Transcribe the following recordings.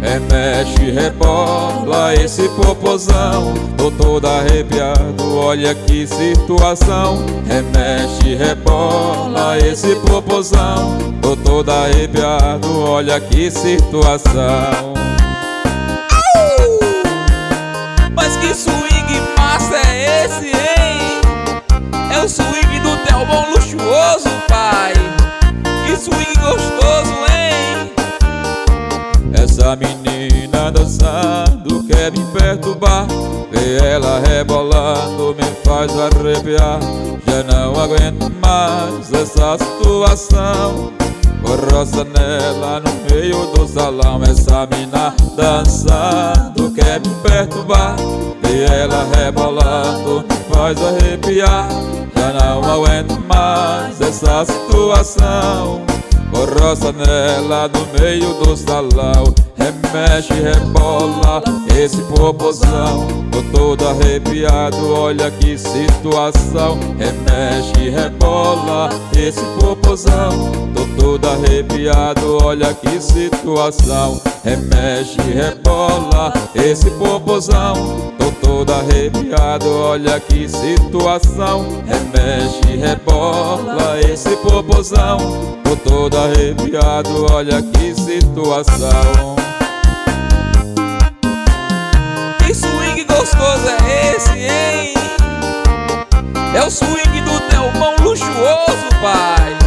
Remexe, rebola esse popozão, tô todo arrepiado, olha que situação. Remexe, rebola esse popozão, tô todo arrepiado, olha que situação. Mas que swing massa é esse, hein? É o swing do Telmon luxuoso, pai. Que swing gostoso, hein? Essa menina dançando quer me perturbar, ver ela rebolando me faz arrepiar. Já não aguento mais essa situação, roça nela no meio do salão. Essa mina dançando quer me perturbar, ver ela rebolando me faz arrepiar. Já não aguento mais essa situação, roça nela no meio do salão. Remexe, rebola esse popozão, tô todo arrepiado, olha que situação. Remexe, rebola esse popozão, tô todo arrepiado, olha que situação. Remexe, rebola esse popozão, tô todo arrepiado, olha que situação. Remexe, rebola esse popozão, tô todo arrepiado, olha que situação. Que swing gostoso é esse, hein? É o swing do Telmon luxuoso, pai.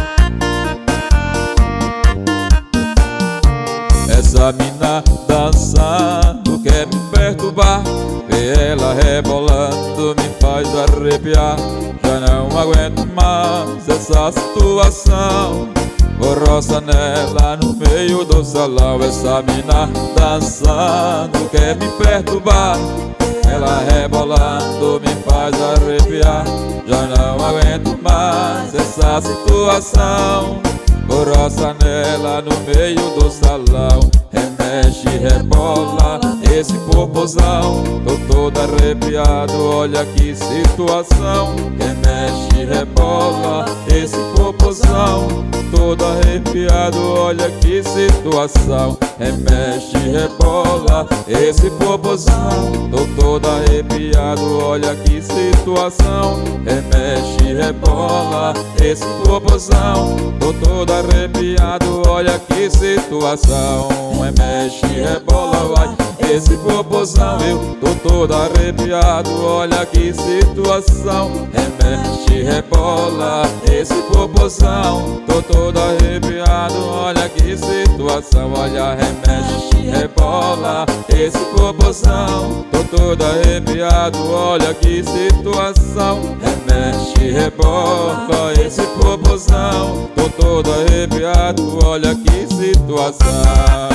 Essa mina dançando quer me perturbar, ver ela rebolando me faz arrepiar. Já não aguento mais essa situação, roça nela no meio do salão. Essa mina dançando quer me perturbar, ela rebolando me faz arrepiar. Já não aguento mais essa situação, roça nela no meio do salão. Remexe, rebola esse popozão, tô todo arrepiado, olha que situação. Remexe, rebola esse popozão, todo arrepiado, olha que situação. Remexe, rebola esse popozão, tô todo arrepiado, olha que situação. Remexe, rebola esse popozão, tô todo arrepiado, olha que situação. Remexe, rebola, vai esse popozão, eu tô todo arrepiado, olha que situação. Remexe, rebola esse popozão, tô todo arrepiado, olha que situação. Olha, remexe, rebola esse popozão, tô todo arrepiado, olha que situação. Remexe, rebola esse popozão, tô todo arrepiado, olha que situação.